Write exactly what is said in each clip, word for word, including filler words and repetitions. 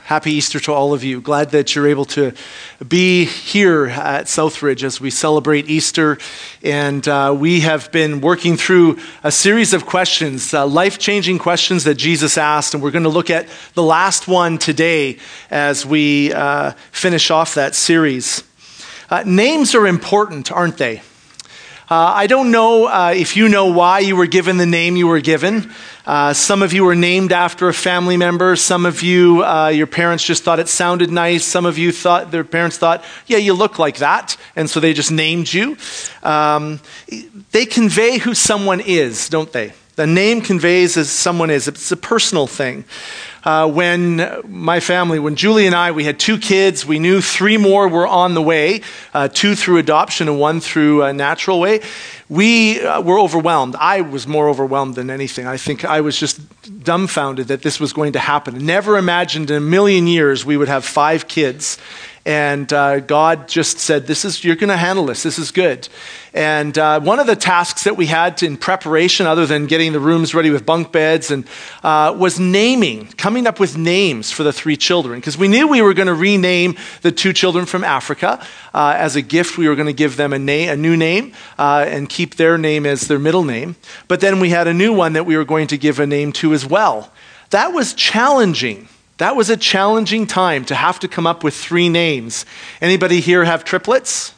Happy Easter to all of you. Glad that you're able to be here at Southridge as we celebrate Easter. And uh, we have been working through a series of questions, uh, life-changing questions that Jesus asked. And we're going to look at the last one today as we uh, finish off that series. Uh, names are important, aren't they? Uh, I don't know uh, if you know why you were given the name you were given. Uh, some of you were named after a family member. Some of you, uh, your parents just thought it sounded nice. Some of you thought, their parents thought, yeah, you look like that. And so they just named you. Um, they convey who someone is, don't they? The name conveys as someone is. It's a personal thing. Uh, when my family, when Julie and I, we had two kids, we knew three more were on the way, uh, two through adoption and one through a natural way. We uh, were overwhelmed. I was more overwhelmed than anything. I think I was just dumbfounded that this was going to happen. Never imagined in a million years we would have five kids. And uh, God just said, "This is you're going to handle this. This is good." And uh, one of the tasks that we had to, in preparation, other than getting the rooms ready with bunk beds, and uh, was naming, coming up with names for the three children, because we knew we were going to rename the two children from Africa uh, as a gift. We were going to give them a name, a new name, uh, and keep their name as their middle name. But then we had a new one that we were going to give a name to as well. That was challenging. That was a challenging time to have to come up with three names. Anybody here have triplets?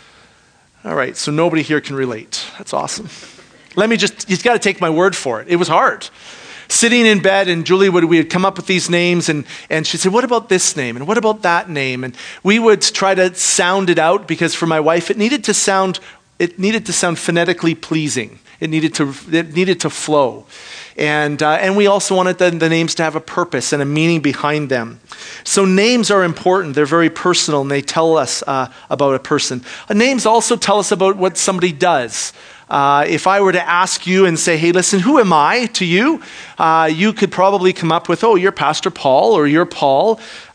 All right, so nobody here can relate. That's awesome. Let me just, you've got to take my word for it. It was hard. Sitting in bed, and Julie would, we would come up with these names, and, and she'd say, what about this name? And what about that name? And we would try to sound it out, because for my wife, it needed to sound, it needed to sound phonetically pleasing. It needed to, it needed to flow. And uh, and we also wanted the, the names to have a purpose and a meaning behind them. So names are important. They're very personal, and they tell us uh, about a person. Uh, names also tell us about what somebody does. Uh, if I were to ask you and say, hey, listen, who am I to you? Uh, you could probably come up with, oh, you're Pastor Paul, or you're Paul.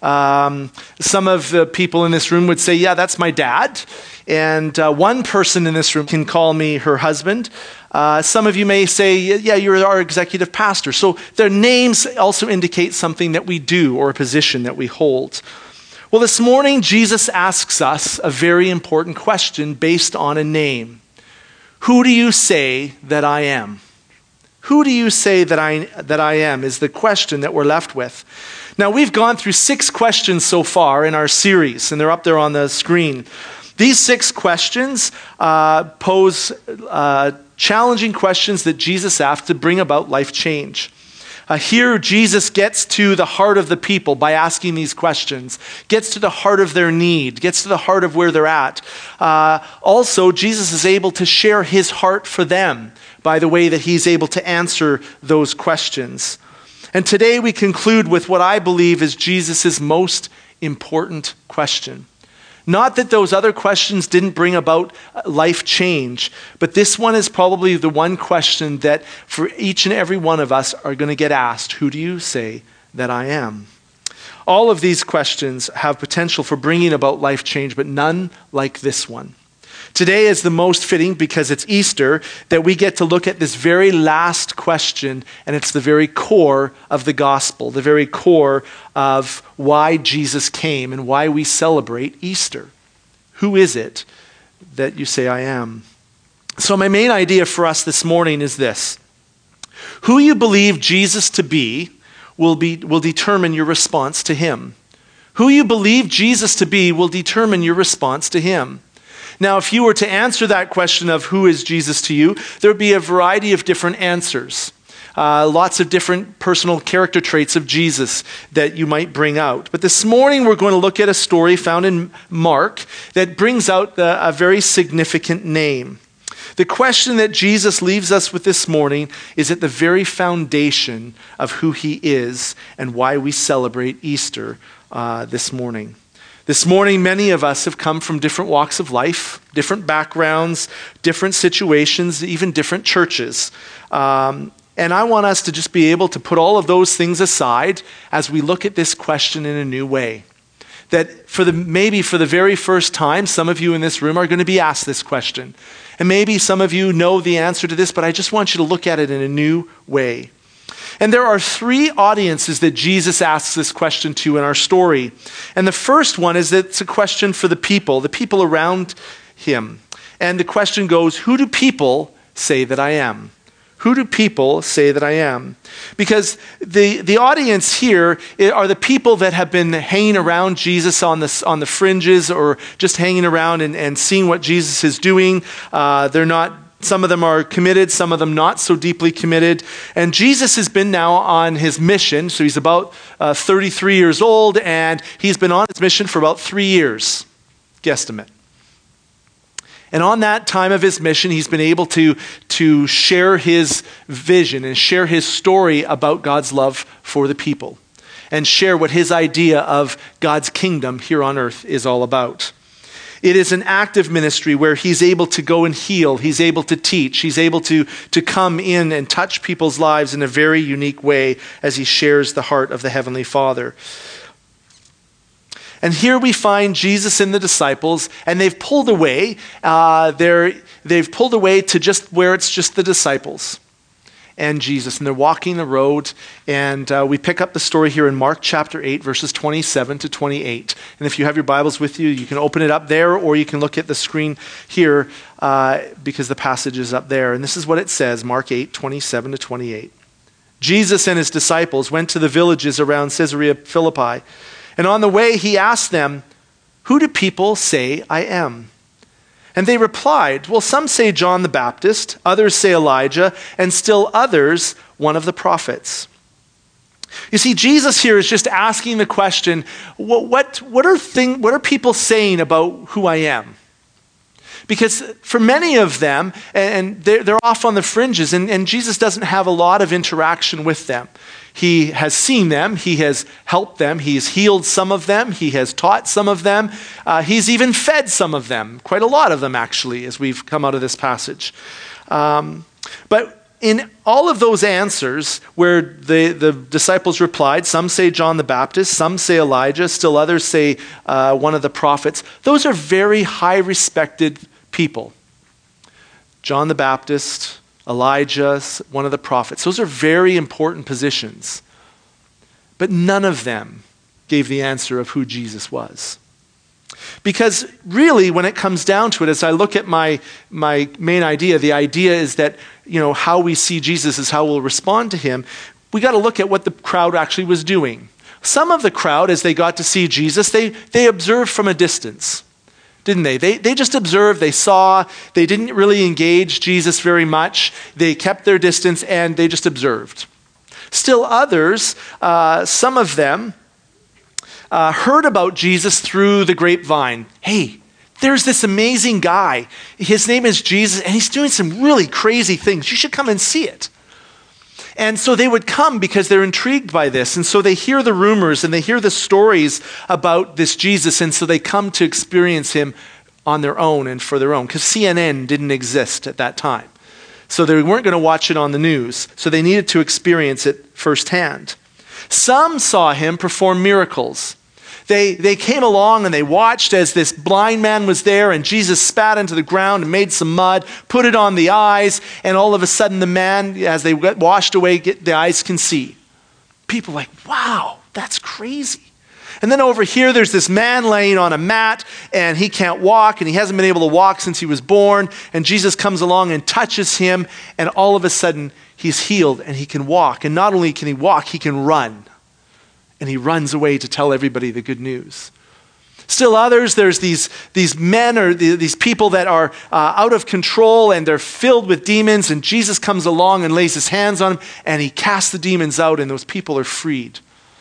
Um, some of the people in this room would say, yeah, that's my dad. And uh, one person in this room can call me her husband. Uh, some of you may say, yeah, you're our executive pastor. So their names also indicate something that we do or a position that we hold. Well, this morning, Jesus asks us a very important question based on a name. Who do you say that I am? Who do you say that I, that I am is the question that we're left with. Now, we've gone through six questions so far in our series, and they're up there on the screen. These six questions uh, pose uh, challenging questions that Jesus asked to bring about life change. Uh, here, Jesus gets to the heart of the people by asking these questions, gets to the heart of their need, gets to the heart of where they're at. Uh, also, Jesus is able to share his heart for them by the way that he's able to answer those questions. And today we conclude with what I believe is Jesus' most important question. Not that those other questions didn't bring about life change, but this one is probably the one question that for each and every one of us are going to get asked, who do you say that I am? All of these questions have potential for bringing about life change, but none like this one. Today is the most fitting because it's Easter that we get to look at this very last question, and it's the very core of the gospel, the very core of why Jesus came and why we celebrate Easter. Who is it that you say I am? So my main idea for us this morning is this. Who you believe Jesus to be will be will determine your response to him. Who you believe Jesus to be will determine your response to him. Now, if you were to answer that question of who is Jesus to you, there would be a variety of different answers. Uh, lots of different personal character traits of Jesus that you might bring out. But this morning we're going to look at a story found in Mark that brings out the, a very significant name. The question that Jesus leaves us with this morning is at the very foundation of who he is and why we celebrate Easter uh, this morning. This morning, many of us have come from different walks of life, different backgrounds, different situations, even different churches. Um, and I want us to just be able to put all of those things aside as we look at this question in a new way. That for the maybe for the very first time, some of you in this room are going to be asked this question. And maybe some of you know the answer to this, but I just want you to look at it in a new way. And there are three audiences that Jesus asks this question to in our story. And the first one is that it's a question for the people, the people around him. And the question goes, who do people say that I am? Who do people say that I am? Because the, the audience here are the people that have been hanging around Jesus on the, on the fringes, or just hanging around and, and seeing what Jesus is doing. Uh, they're not, some of them are committed, some of them not so deeply committed. And Jesus has been now on his mission. So he's about uh, thirty-three years old, and he's been on his mission for about three years, guesstimate. And on that time of his mission, he's been able to, to share his vision and share his story about God's love for the people, and share what his idea of God's kingdom here on earth is all about. It is an active ministry where he's able to go and heal, he's able to teach, he's able to, to come in and touch people's lives in a very unique way as he shares the heart of the Heavenly Father. And here we find Jesus and the disciples, and they've pulled away. Uh, they're, they've pulled away to just where it's just the disciples and Jesus. And they're walking the road. And uh, we pick up the story here in Mark chapter eight, verses twenty-seven to twenty-eight. And if you have your Bibles with you, you can open it up there, or you can look at the screen here uh, because the passage is up there. And this is what it says, Mark eight, twenty-seven to twenty-eight. Jesus and his disciples went to the villages around Caesarea Philippi. And on the way, he asked them, who do people say I am? And they replied, well, some say John the Baptist, others say Elijah, and still others, one of the prophets. You see, Jesus here is just asking the question, what, what, what, are, thing, what are people saying about who I am? Because for many of them, and they're, they're off on the fringes, and, and Jesus doesn't have a lot of interaction with them. He has seen them, he has helped them, he's healed some of them, he has taught some of them, uh, he's even fed some of them, quite a lot of them actually, as we've come out of this passage. Um, but in all of those answers where the, the disciples replied, some say John the Baptist, some say Elijah, still others say uh, one of the prophets, those are very high respected people. John the Baptist, Elijah, one of the prophets. Those are very important positions. But none of them gave the answer of who Jesus was. Because really, when it comes down to it, as I look at my, my main idea, the idea is that, you know, how we see Jesus is how we'll respond to him. We got to look at what the crowd actually was doing. Some of the crowd, as they got to see Jesus, they, they observed from a distance. Didn't they? They they just observed, they saw, they didn't really engage Jesus very much. They kept their distance and they just observed. Still others, uh, some of them, uh, heard about Jesus through the grapevine. Hey, there's this amazing guy. His name is Jesus, and he's doing some really crazy things. You should come and see it. And so they would come because they're intrigued by this. And so they hear the rumors and they hear the stories about this Jesus. And so they come to experience him on their own and for their own. Because C N N didn't exist at that time. So they weren't going to watch it on the news. So they needed to experience it firsthand. Some saw him perform miracles. They, they came along and they watched as this blind man was there, and Jesus spat into the ground and made some mud, put it on the eyes, and all of a sudden the man, as they get washed away, get, the eyes can see. People are like, wow, that's crazy. And then over here, there's this man laying on a mat, and he can't walk, and he hasn't been able to walk since he was born, and Jesus comes along and touches him, and all of a sudden he's healed and he can walk. And not only can he walk, he can run. And he runs away to tell everybody the good news. Still others, there's these, these men or the, these people that are uh, out of control, and they're filled with demons, and Jesus comes along and lays his hands on them, and he casts the demons out, and those people are freed.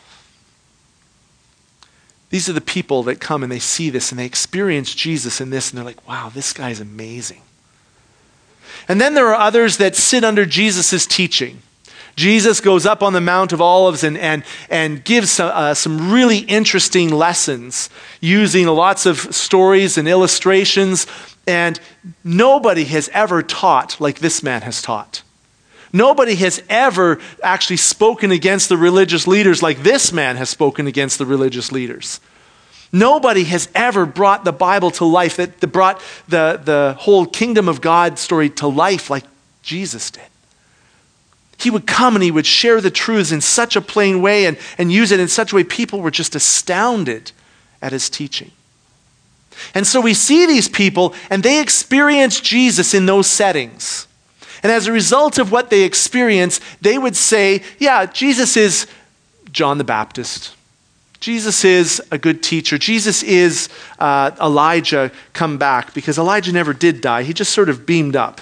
These are the people that come and they see this and they experience Jesus in this, and they're like, wow, this guy's amazing. And then there are others that sit under Jesus' teaching. Jesus goes up on the Mount of Olives and, and, and gives uh, some really interesting lessons using lots of stories and illustrations. And nobody has ever taught like this man has taught. Nobody has ever actually spoken against the religious leaders like this man has spoken against the religious leaders. Nobody has ever brought the Bible to life, that brought the, the whole kingdom of God story to life like Jesus did. He would come and he would share the truths in such a plain way and, and use it in such a way people were just astounded at his teaching. And so we see these people and they experience Jesus in those settings. And as a result of what they experience, they would say, yeah, Jesus is John the Baptist. Jesus is a good teacher. Jesus is uh, Elijah come back, because Elijah never did die. He just sort of beamed up.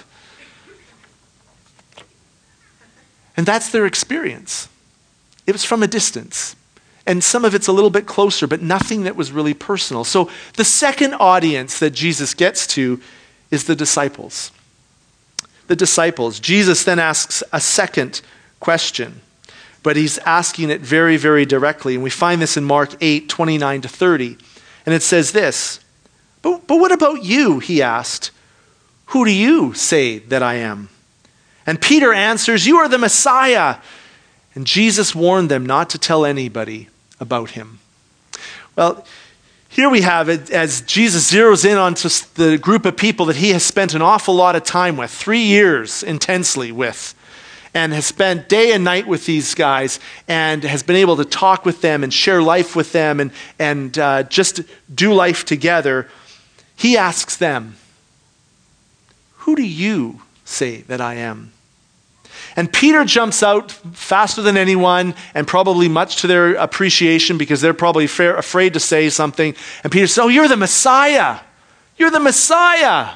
And that's their experience. It was from a distance. And some of it's a little bit closer, but nothing that was really personal. So the second audience that Jesus gets to is the disciples. The disciples. Jesus then asks a second question, but he's asking it very, very directly. And we find this in Mark eight, twenty-nine to thirty. And it says this, but, but what about you, he asked. Who do you say that I am? And Peter answers, you are the Messiah. And Jesus warned them not to tell anybody about him. Well, here we have it as Jesus zeroes in onto the group of people that he has spent an awful lot of time with, three years intensely with, and has spent day and night with these guys and has been able to talk with them and share life with them and, and uh, just do life together. He asks them, who do you say that I am? And Peter jumps out faster than anyone, and probably much to their appreciation, because they're probably fair, afraid to say something. And Peter says, oh, you're the Messiah. You're the Messiah.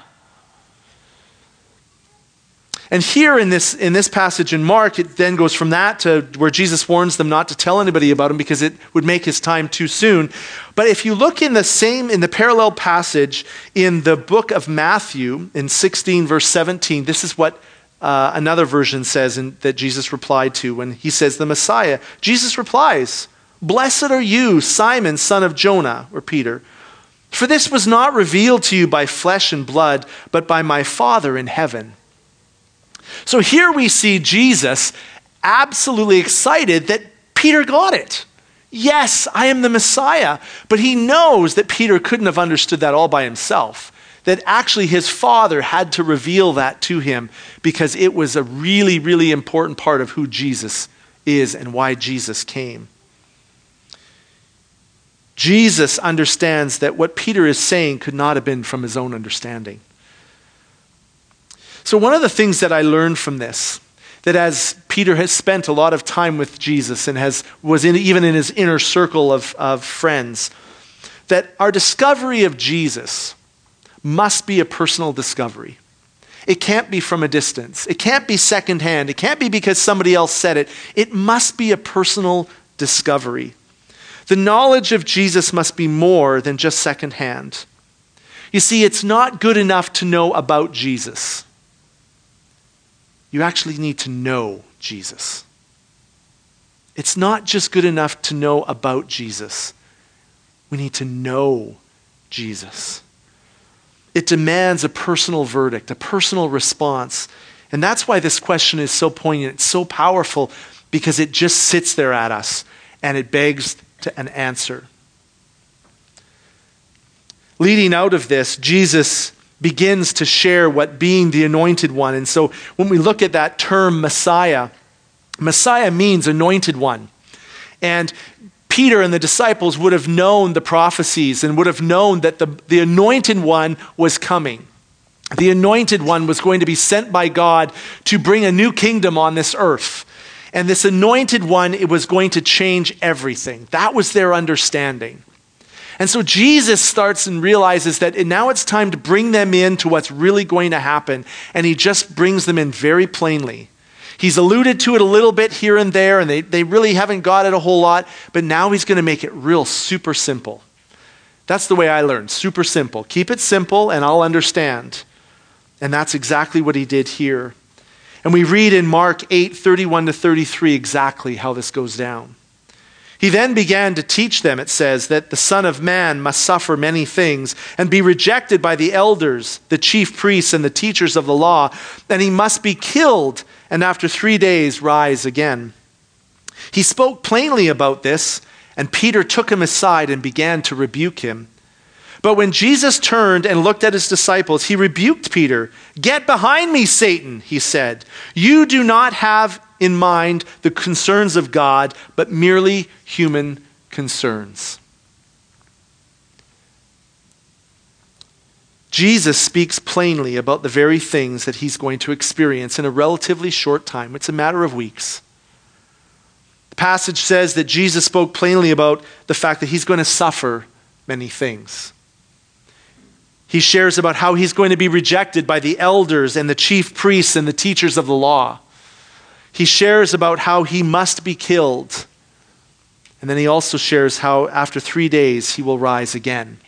And here in this, in this passage in Mark, it then goes from that to where Jesus warns them not to tell anybody about him because it would make his time too soon. But if you look in the same, in the parallel passage in the book of Matthew, in sixteen verse seventeen, this is what Uh, another version says in, that Jesus replied to when he says the Messiah. Jesus replies, blessed are you, Simon, son of Jonah, or Peter, for this was not revealed to you by flesh and blood, but by my Father in heaven. So here we see Jesus absolutely excited that Peter got it. Yes, I am the Messiah, but he knows that Peter couldn't have understood that all by himself. That actually his Father had to reveal that to him because it was a really, really important part of who Jesus is and why Jesus came. Jesus understands that what Peter is saying could not have been from his own understanding. So one of the things that I learned from this, that as Peter has spent a lot of time with Jesus and has was in, even in his inner circle of, of friends, that our discovery of Jesus must be a personal discovery. It can't be from a distance. It can't be secondhand. It can't be because somebody else said it. It must be a personal discovery. The knowledge of Jesus must be more than just secondhand. You see, it's not good enough to know about Jesus. You actually need to know Jesus. It's not just good enough to know about Jesus. We need to know Jesus. It demands a personal verdict, a personal response. And that's why this question is so poignant, it's so powerful, because it just sits there at us and it begs to an answer. Leading out of this, Jesus begins to share what being the anointed one. And so when we look at that term Messiah, Messiah means anointed one. And Peter and the disciples would have known the prophecies and would have known that the, the anointed one was coming. The anointed one was going to be sent by God to bring a new kingdom on this earth. And this anointed one, it was going to change everything. That was their understanding. And so Jesus starts and realizes that now it's time to bring them into what's really going to happen. And he just brings them in very plainly. He's alluded to it a little bit here and there, and they, they really haven't got it a whole lot, but now he's going to make it real super simple. That's the way I learned, super simple. Keep it simple and I'll understand. And that's exactly what he did here. And we read in Mark eight, thirty-one to thirty-three exactly how this goes down. He then began to teach them, it says, that the Son of Man must suffer many things and be rejected by the elders, the chief priests, and the teachers of the law, and he must be killed and after three days rise again. He spoke plainly about this, and Peter took him aside and began to rebuke him. But when Jesus turned and looked at his disciples, he rebuked Peter. "Get behind me, Satan," he said. "You do not have in mind the concerns of God, but merely human concerns. Jesus speaks plainly about the very things that he's going to experience in a relatively short time. It's a matter of weeks. The passage says that Jesus spoke plainly about the fact that he's going to suffer many things. He shares about how he's going to be rejected by the elders and the chief priests and the teachers of the law. He shares about how he must be killed. And then he also shares how after three days he will rise again.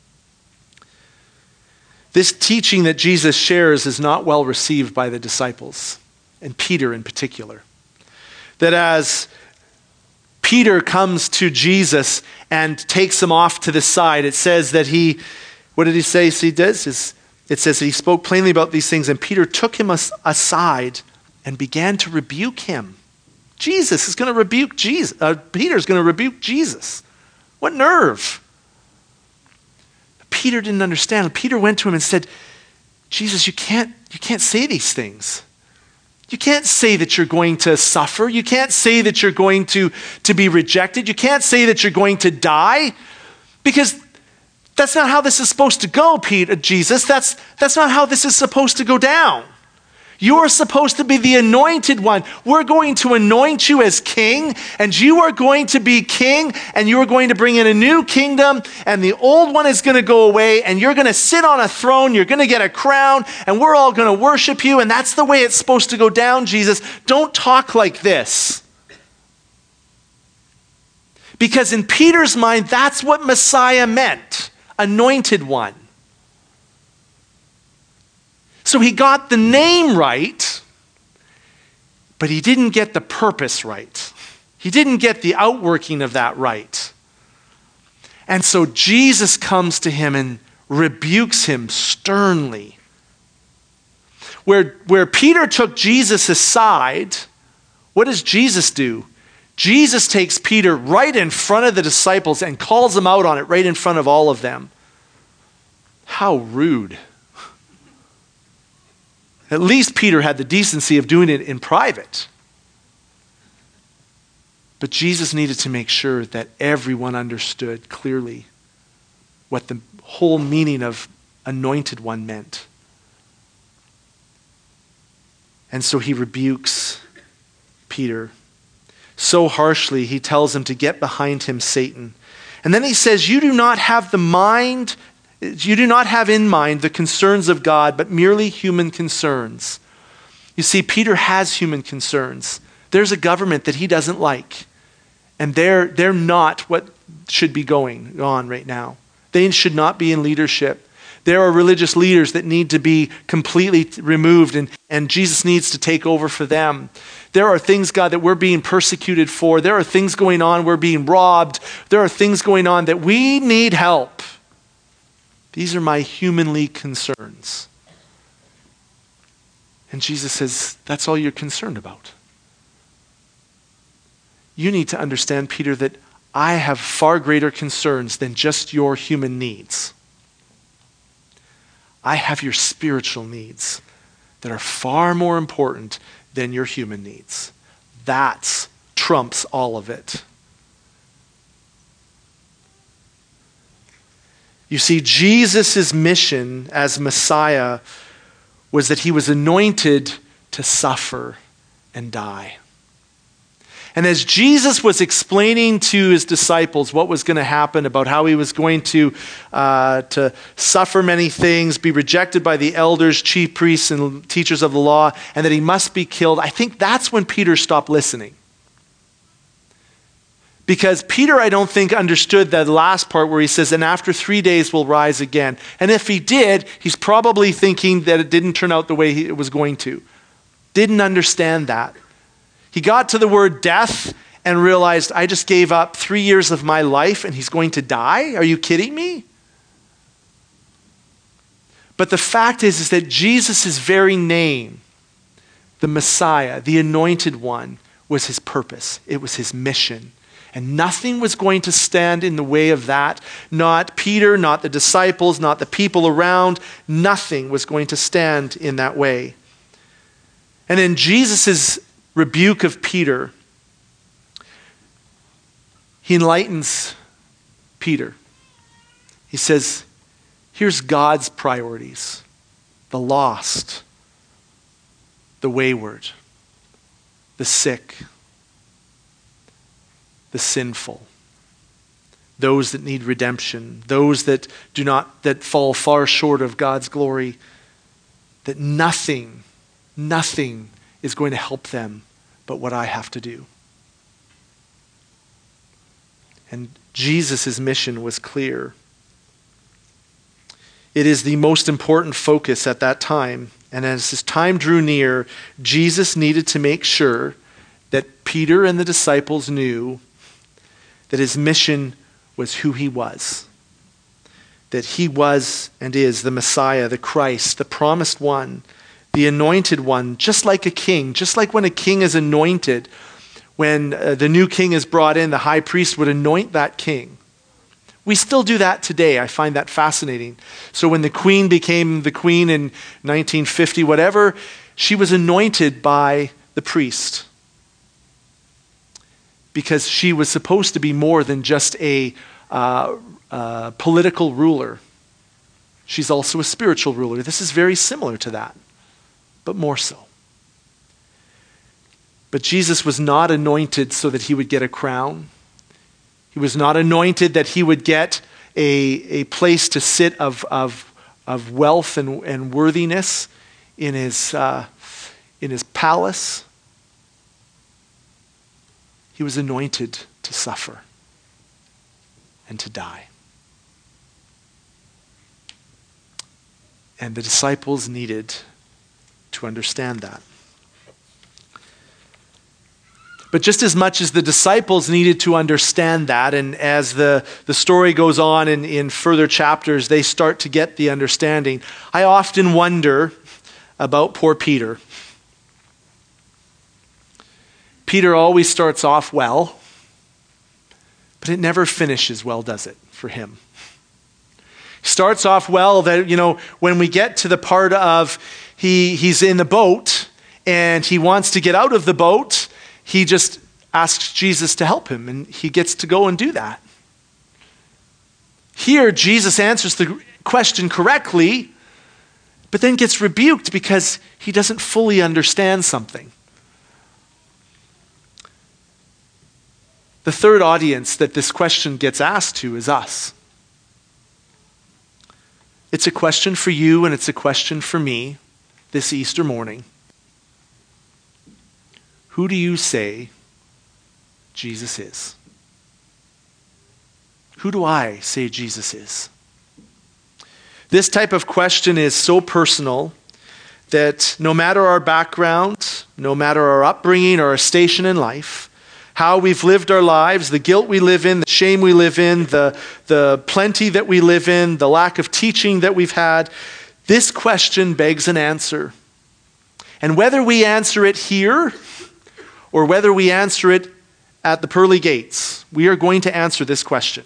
This teaching that Jesus shares is not well received by the disciples, and Peter in particular. That as Peter comes to Jesus and takes him off to the side, it says that he, what did he say he does? It says that he spoke plainly about these things, and Peter took him aside and began to rebuke him. Jesus is going to rebuke Jesus. Uh, Peter's going to rebuke Jesus. What nerve! Peter didn't understand. Peter went to him and said, Jesus, you can't, you can't say these things. You can't say that you're going to suffer. You can't say that you're going to, to be rejected. You can't say that you're going to die, because that's not how this is supposed to go, Peter, Jesus. That's, that's not how this is supposed to go down. You are supposed to be the anointed one. We're going to anoint you as king, and you are going to be king, and you are going to bring in a new kingdom, and the old one is going to go away, and you're going to sit on a throne, you're going to get a crown, and we're all going to worship you, and that's the way it's supposed to go down, Jesus. Don't talk like this. Because in Peter's mind, that's what Messiah meant, anointed one. So he got the name right, but he didn't get the purpose right. He didn't get the outworking of that right. And so Jesus comes to him and rebukes him sternly. Where, where Peter took Jesus aside, what does Jesus do? Jesus takes Peter right in front of the disciples and calls him out on it right in front of all of them. How rude. At least Peter had the decency of doing it in private. But Jesus needed to make sure that everyone understood clearly what the whole meaning of anointed one meant. And so he rebukes Peter. So harshly, he tells him to get behind him, Satan. And then he says, you do not have the mind You do not have in mind the concerns of God, but merely human concerns. You see, Peter has human concerns. There's a government that he doesn't like, and they're, they're not what should be going on right now. They should not be in leadership. There are religious leaders that need to be completely removed, and, and Jesus needs to take over for them. There are things, God, that we're being persecuted for. There are things going on, we're being robbed. There are things going on that we need help. These are my humanly concerns. And Jesus says, that's all you're concerned about. You need to understand, Peter, that I have far greater concerns than just your human needs. I have your spiritual needs that are far more important than your human needs. That trumps all of it. You see, Jesus' mission as Messiah was that he was anointed to suffer and die. And as Jesus was explaining to his disciples what was going to happen, about how he was going to, uh, to suffer many things, be rejected by the elders, chief priests, and teachers of the law, and that he must be killed, I think that's when Peter stopped listening. Because Peter, I don't think, understood that last part where he says, and after three days we'll rise again. And if he did, he's probably thinking that it didn't turn out the way it was going to. Didn't understand that. He got to the word death and realized, I just gave up three years of my life and he's going to die? Are you kidding me? But the fact is, is that Jesus' very name, the Messiah, the anointed one, was his purpose. It was his mission. And nothing was going to stand in the way of that. Not Peter, not the disciples, not the people around. Nothing was going to stand in that way. And in Jesus' rebuke of Peter, he enlightens Peter. He says, here's God's priorities: the lost, the wayward, the sick, the sinful, those that need redemption, those that do not, that fall far short of God's glory, that nothing, nothing is going to help them but what I have to do. And Jesus' mission was clear. It is the most important focus at that time. And as his time drew near, Jesus needed to make sure that Peter and the disciples knew that his mission was who he was. That he was and is the Messiah, the Christ, the promised one, the anointed one, just like a king. Just like when a king is anointed, when uh, the new king is brought in, the high priest would anoint that king. We still do that today. I find that fascinating. So when the queen became the queen in nineteen fifty, whatever, she was anointed by the priest. Because she was supposed to be more than just a uh, uh, political ruler. She's also a spiritual ruler. This is very similar to that, but more so. But Jesus was not anointed so that he would get a crown. He was not anointed that he would get a, a place to sit of, of, of wealth and, and worthiness in his, uh, in his palace. He was anointed to suffer and to die. And the disciples needed to understand that. But just as much as the disciples needed to understand that, and as the, the story goes on in, in further chapters, they start to get the understanding. I often wonder about poor Peter. Peter always starts off well, but it never finishes well, does it, for him? Starts off well that, you know, when we get to the part of he he's in the boat and he wants to get out of the boat, he just asks Jesus to help him, and he gets to go and do that. Here, Jesus answers the question correctly, but then gets rebuked because he doesn't fully understand something. The third audience that this question gets asked to is us. It's a question for you and it's a question for me this Easter morning. Who do you say Jesus is? Who do I say Jesus is? This type of question is so personal that no matter our background, no matter our upbringing or our station in life, how we've lived our lives, the guilt we live in, the shame we live in, the, the plenty that we live in, the lack of teaching that we've had, this question begs an answer. And whether we answer it here or whether we answer it at the pearly gates, we are going to answer this question.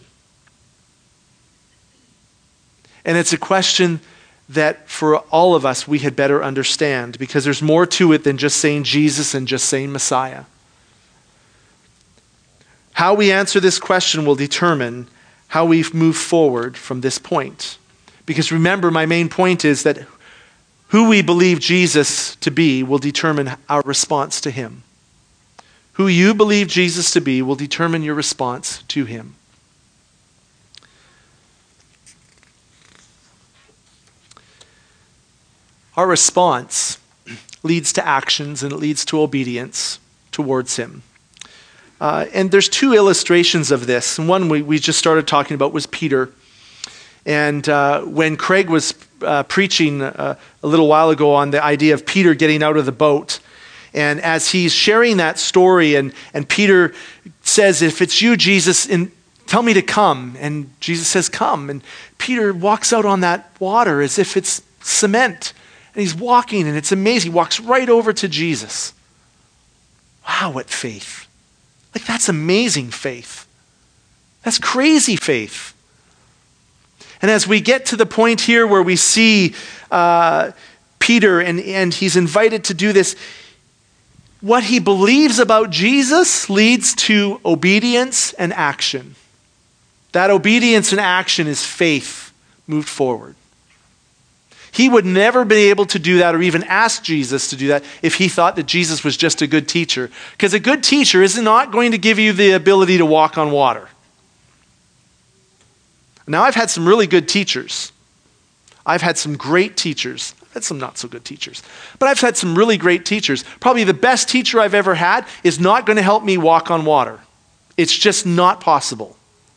And it's a question that for all of us we had better understand, because there's more to it than just saying Jesus and just saying Messiah. How we answer this question will determine how we move forward from this point. Because remember, my main point is that who we believe Jesus to be will determine our response to him. Who you believe Jesus to be will determine your response to him. Our response leads to actions and it leads to obedience towards him. Uh, and there's two illustrations of this. And one we, we just started talking about was Peter. And uh, when Craig was uh, preaching uh, a little while ago on the idea of Peter getting out of the boat, and as he's sharing that story, and, and Peter says, if it's you, Jesus, in, tell me to come. And Jesus says, come. And Peter walks out on that water as if it's cement. And he's walking, and it's amazing. He walks right over to Jesus. Wow, what faith. Like, that's amazing faith. That's crazy faith. And as we get to the point here where we see uh, Peter, and, and he's invited to do this, what he believes about Jesus leads to obedience and action. That obedience and action is faith moved forward. He would never be able to do that or even ask Jesus to do that if he thought that Jesus was just a good teacher. Because a good teacher is not going to give you the ability to walk on water. Now, I've had some really good teachers. I've had some great teachers. I've had some not so good teachers. But I've had some really great teachers. Probably the best teacher I've ever had is not going to help me walk on water. It's just not possible.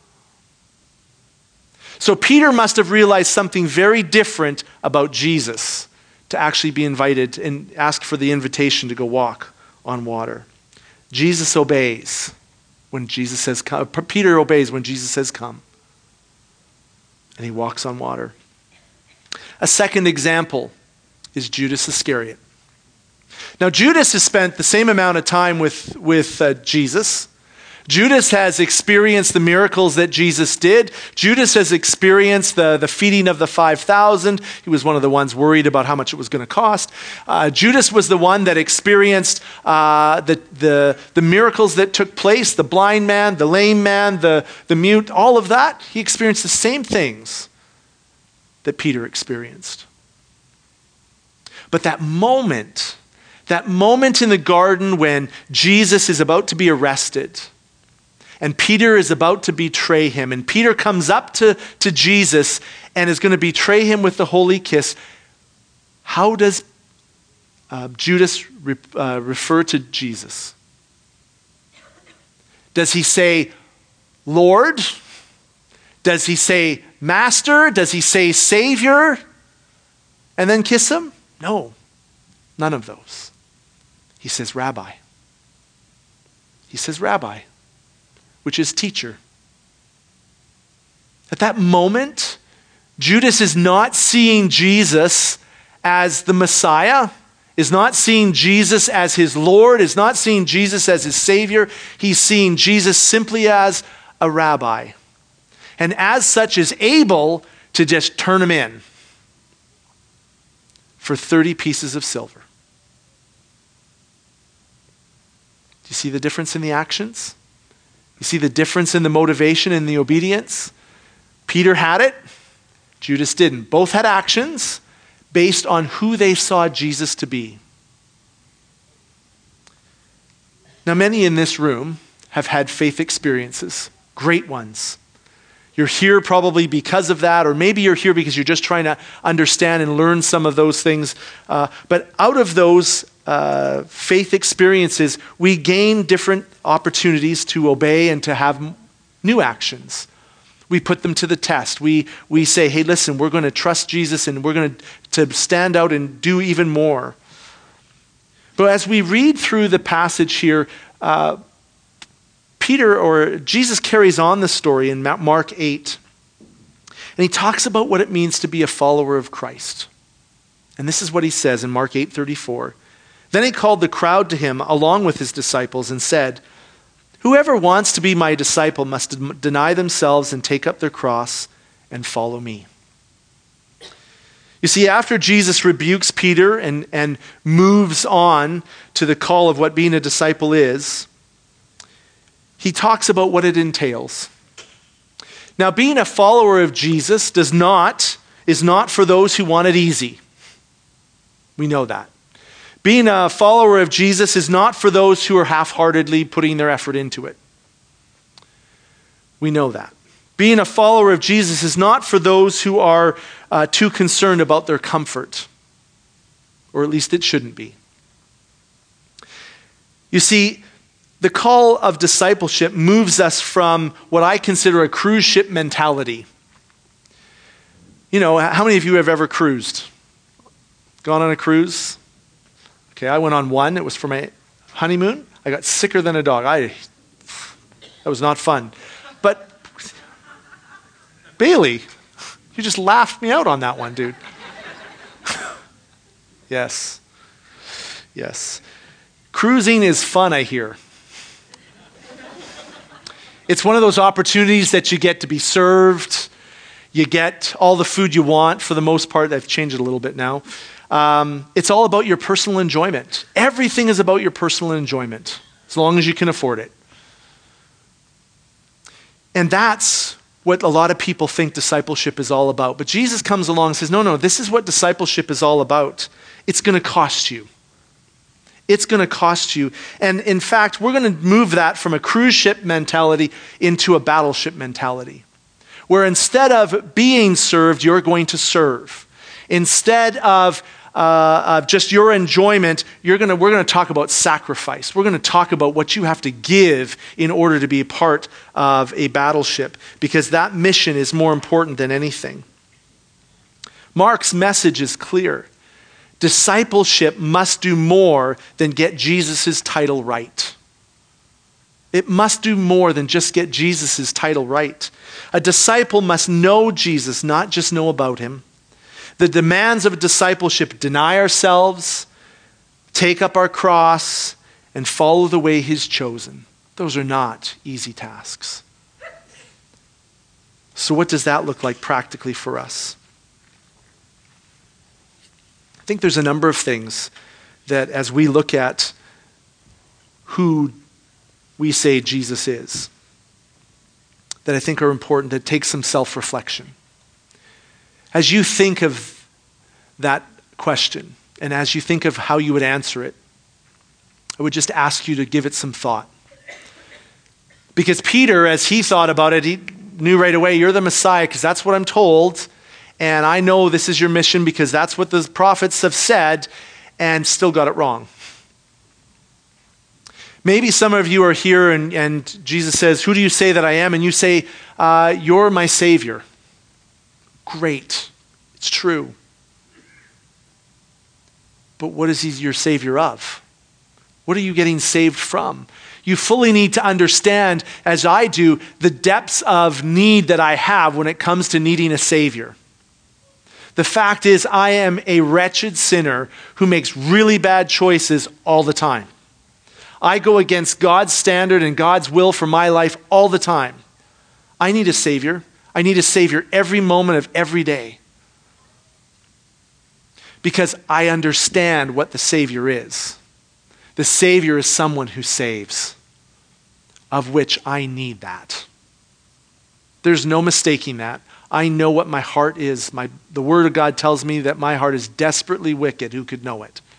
So Peter must have realized something very different about Jesus to actually be invited and ask for the invitation to go walk on water. Jesus obeys when Jesus says come. Peter obeys when Jesus says come. And he walks on water. A second example is Judas Iscariot. Now Judas has spent the same amount of time with, with uh, Jesus. Judas has experienced the miracles that Jesus did. Judas has experienced the, the feeding of the five thousand. He was one of the ones worried about how much it was going to cost. Uh, Judas was the one that experienced uh, the, the, the miracles that took place, the blind man, the lame man, the, the mute, all of that. He experienced the same things that Peter experienced. But that moment, that moment in the garden when Jesus is about to be arrested, and Peter is about to betray him. And Peter comes up to, to Jesus and is going to betray him with the holy kiss. How does uh, Judas re, uh, refer to Jesus? Does he say, Lord? Does he say, Master? Does he say, Savior? And then kiss him? No, none of those. He says, Rabbi. He says, Rabbi, which is teacher. At that moment, Judas is not seeing Jesus as the Messiah, is not seeing Jesus as his Lord, is not seeing Jesus as his Savior. He's seeing Jesus simply as a rabbi. And as such is able to just turn him in for thirty pieces of silver. Do you see the difference in the actions? You see the difference in the motivation and the obedience? Peter had it. Judas didn't. Both had actions based on who they saw Jesus to be. Now, many in this room have had faith experiences, great ones. You're here probably because of that, or maybe you're here because you're just trying to understand and learn some of those things. Uh, but out of those uh, faith experiences, we gain different opportunities to obey and to have m- new actions. We put them to the test. We we say, hey, listen, we're going to trust Jesus and we're going to to stand out and do even more. But as we read through the passage here, uh, Peter or Jesus carries on the story in Mark eight, and he talks about what it means to be a follower of Christ. And this is what he says in Mark eight thirty-four. Then he called the crowd to him along with his disciples and said, whoever wants to be my disciple must deny themselves and take up their cross and follow me. You see, after Jesus rebukes Peter and, and moves on to the call of what being a disciple is, he talks about what it entails. Now, being a follower of Jesus does not, is not for those who want it easy. We know that. Being a follower of Jesus is not for those who are half-heartedly putting their effort into it. We know that. Being a follower of Jesus is not for those who are uh, too concerned about their comfort. Or at least it shouldn't be. You see, the call of discipleship moves us from what I consider a cruise ship mentality. You know, how many of you have ever cruised? Gone on a cruise? Okay, I went on one. It was for my honeymoon. I got sicker than a dog. I, that was not fun. But Bailey, you just laughed me out on that one, dude. Yes. Yes. Cruising is fun, I hear. It's one of those opportunities that you get to be served. You get all the food you want for the most part. They've changed it a little bit now. Um, it's all about your personal enjoyment. Everything is about your personal enjoyment, as long as you can afford it. And that's what a lot of people think discipleship is all about. But Jesus comes along and says, no, no, this is what discipleship is all about. It's going to cost you. It's going to cost you. And in fact, we're going to move that from a cruise ship mentality into a battleship mentality, where instead of being served, you're going to serve. Instead of Uh, of just your enjoyment, you're gonna, we're going to talk about sacrifice. We're going to talk about what you have to give in order to be a part of a battleship, because that mission is more important than anything. Mark's message is clear. Discipleship must do more than get Jesus' title right. It must do more than just get Jesus' title right. A disciple must know Jesus, not just know about him. The demands of discipleship: deny ourselves, take up our cross, and follow the way he's chosen. Those are not easy tasks. So what does that look like practically for us? I think there's a number of things that, as we look at who we say Jesus is, that I think are important, that take some self-reflection. As you think of that question, and as you think of how you would answer it, I would just ask you to give it some thought. Because Peter, as he thought about it, he knew right away, you're the Messiah, because that's what I'm told, and I know this is your mission because that's what the prophets have said, and still got it wrong. Maybe some of you are here and, and Jesus says, who do you say that I am? And you say, uh, you're my Savior. Great. It's true. But what is he your Savior of? What are you getting saved from? You fully need to understand, as I do, the depths of need that I have when it comes to needing a Savior. The fact is, I am a wretched sinner who makes really bad choices all the time. I go against God's standard and God's will for my life all the time. I need a Savior. I need a Savior every moment of every day. Because I understand what the Savior is. The Savior is someone who saves, of which I need that. There's no mistaking that. I know what my heart is. My, the Word of God tells me that my heart is desperately wicked. Who could know it?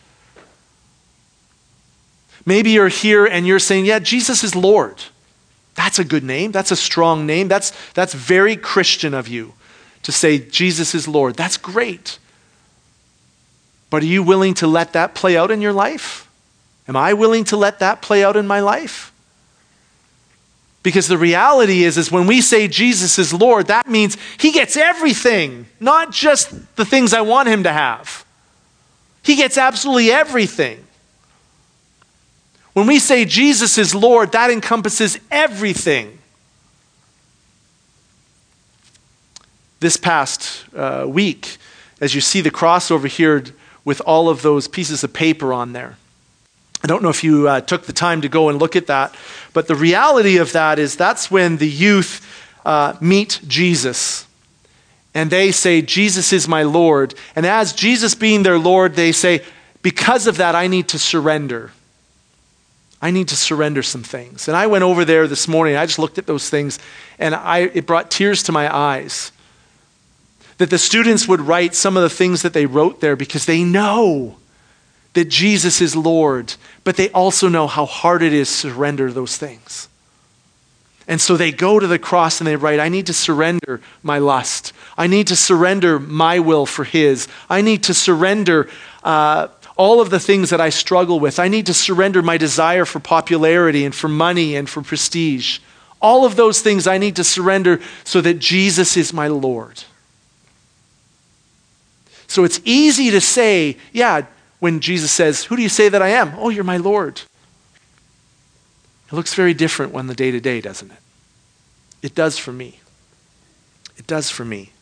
Maybe you're here and you're saying, yeah, Jesus is Lord. That's a good name. That's a strong name. That's, that's very Christian of you to say Jesus is Lord. That's great. But are you willing to let that play out in your life? Am I willing to let that play out in my life? Because the reality is, is when we say Jesus is Lord, that means he gets everything, not just the things I want him to have. He gets absolutely everything. When we say Jesus is Lord, that encompasses everything. This past uh, week, as you see the cross over here with all of those pieces of paper on there, I don't know if you uh, took the time to go and look at that, but the reality of that is that's when the youth uh, meet Jesus. And they say, Jesus is my Lord. And as Jesus being their Lord, they say, because of that, I need to surrender. I need to surrender some things. And I went over there this morning, I just looked at those things, and I, it brought tears to my eyes. That the students would write some of the things that they wrote there because they know that Jesus is Lord, but they also know how hard it is to surrender those things. And so they go to the cross and they write, I need to surrender my lust. I need to surrender my will for his. I need to surrender uh, all of the things that I struggle with. I need to surrender my desire for popularity and for money and for prestige. All of those things I need to surrender so that Jesus is my Lord. So it's easy to say, yeah, when Jesus says, who do you say that I am? Oh, you're my Lord. It looks very different on the day-to-day, doesn't it? It does for me. It does for me.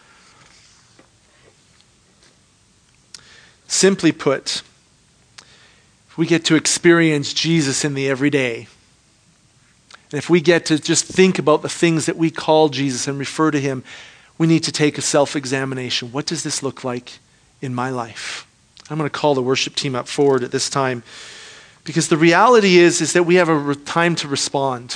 Simply put, if we get to experience Jesus in the everyday, and if we get to just think about the things that we call Jesus and refer to him, we need to take a self-examination. What does this look like in my life? I'm going to call the worship team up forward at this time, because the reality is, is that we have a re- time to respond.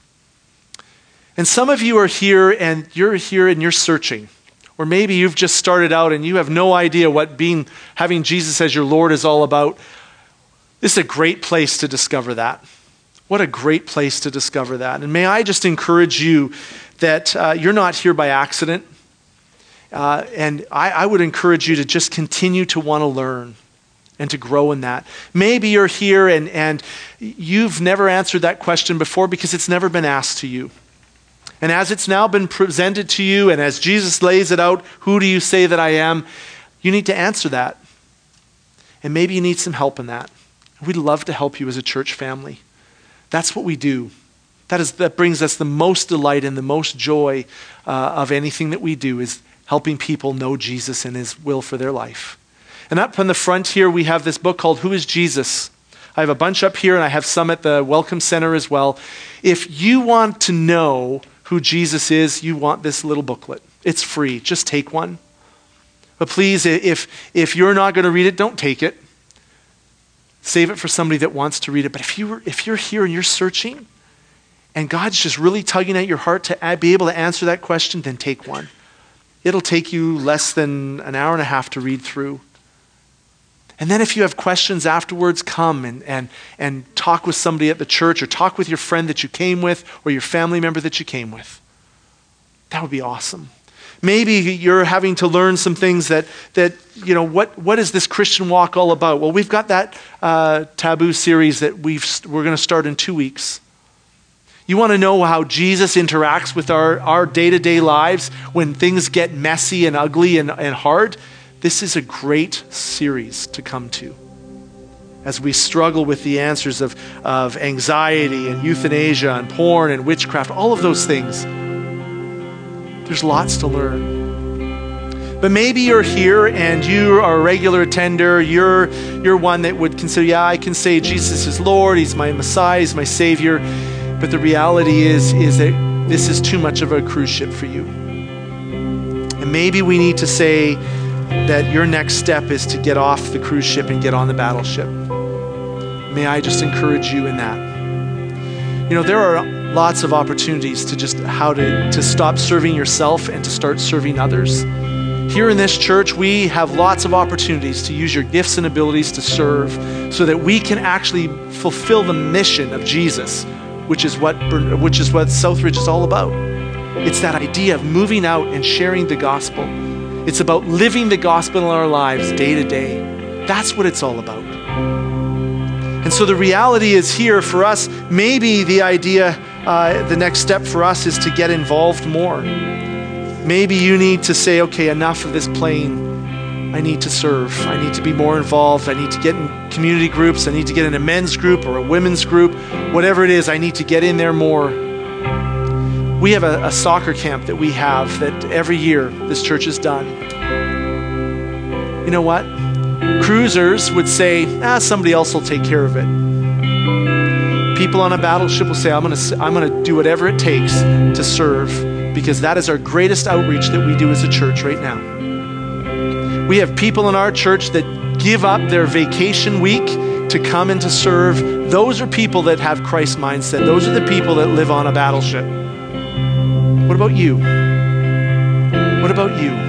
And some of you are here and you're here and you're searching. Or maybe you've just started out and you have no idea what being having Jesus as your Lord is all about. This is a great place to discover that. What a great place to discover that. And may I just encourage you that uh, you're not here by accident. Uh, and I, I would encourage you to just continue to want to learn and to grow in that. Maybe you're here and, and you've never answered that question before because it's never been asked to you. And as it's now been presented to you, and as Jesus lays it out, who do you say that I am? You need to answer that. And maybe you need some help in that. We'd love to help you as a church family. That's what we do. That is that brings us the most delight and the most joy uh, of anything that we do, is helping people know Jesus and his will for their life. And up on the front here, we have this book called Who is Jesus? I have a bunch up here, and I have some at the Welcome Center as well. If you want to know who Jesus is, you want this little booklet. It's free. Just take one. But please, if, if you're not going to read it, don't take it. Save it for somebody that wants to read it. But if, you were, if you're here and you're searching, and God's just really tugging at your heart to be able to answer that question, then take one. It'll take you less than an hour and a half to read through. And then if you have questions afterwards, come and, and, and talk with somebody at the church, or talk with your friend that you came with, or your family member that you came with. That would be awesome. Maybe you're having to learn some things that, that you know, what, what is this Christian walk all about? Well, we've got that uh, Taboo series that we've, we're going to start in two weeks. You want to know how Jesus interacts with our, our day-to-day lives when things get messy and ugly and, and hard? This is a great series to come to as we struggle with the answers of, of anxiety and euthanasia and porn and witchcraft, all of those things. There's lots to learn. But maybe you're here and you are a regular attender. You're, you're one that would consider, yeah, I can say Jesus is Lord, he's my Messiah, he's my Savior. But the reality is, is that this is too much of a cruise ship for you. And maybe we need to say that your next step is to get off the cruise ship and get on the battleship. May I just encourage you in that. You know, there are lots of opportunities to just how to, to stop serving yourself and to start serving others. Here in this church, we have lots of opportunities to use your gifts and abilities to serve so that we can actually fulfill the mission of Jesus, which is what, which is what Southridge is all about. It's that idea of moving out and sharing the gospel. It's about living the gospel in our lives day to day. That's what it's all about. And so the reality is here for us, maybe the idea, uh, the next step for us is to get involved more. Maybe you need to say, okay, enough of this playing. I need to serve. I need to be more involved. I need to get in community groups. I need to get in a men's group or a women's group. Whatever it is, I need to get in there more. We have a, a soccer camp that we have that every year this church has done. You know what? Cruisers would say, ah, somebody else will take care of it. People on a battleship will say, I'm going to I'm going to do whatever it takes to serve, because that is our greatest outreach that we do as a church right now. We have people in our church that give up their vacation week to come and to serve. Those are people that have Christ's mindset. Those are the people that live on a battleship. What about you? What about you?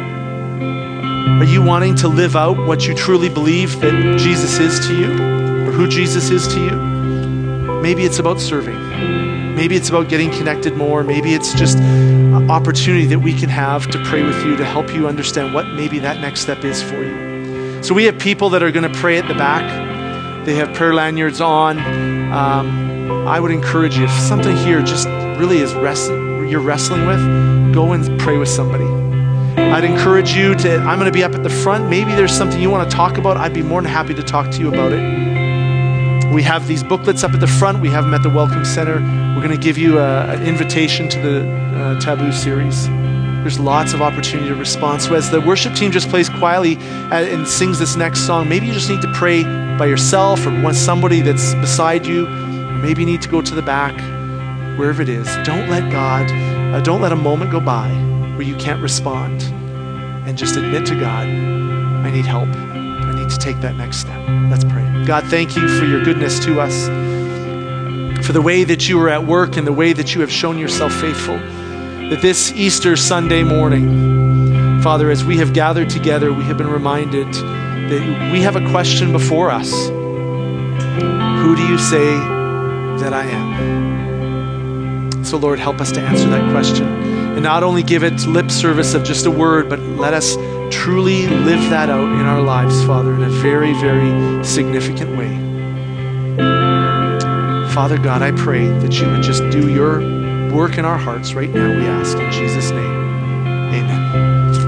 Are you wanting to live out what you truly believe that Jesus is to you, or who Jesus is to you? Maybe it's about serving. Maybe it's about getting connected more. Maybe it's just an opportunity that we can have to pray with you to help you understand what maybe that next step is for you. So we have people that are going to pray at the back. They have prayer lanyards on. Um, I would encourage you, if something here just really is wrestling, you're wrestling with, go and pray with somebody. I'd encourage you to, I'm going to be up at the front. Maybe there's something you want to talk about. I'd be more than happy to talk to you about it. We have these booklets up at the front. We have them at the Welcome Center. We're going to give you a, an invitation to the uh, Taboo series. There's lots of opportunity to respond. So as the worship team just plays quietly and sings this next song, maybe you just need to pray by yourself, or want somebody that's beside you. Or maybe you need to go to the back, wherever it is. Don't let God, uh, don't let a moment go by where you can't respond, and just admit to God, I need help. I need ready to take that next step. Let's pray. God, thank you for your goodness to us, for the way that you are at work and the way that you have shown yourself faithful. That this Easter Sunday morning, Father, as we have gathered together, we have been reminded that we have a question before us. Who do you say that I am? So Lord, help us to answer that question and not only give it lip service of just a word, but let us truly live that out in our lives, Father, in a very, very significant way. Father God, I pray that you would just do your work in our hearts right now, we ask in Jesus' name. Amen.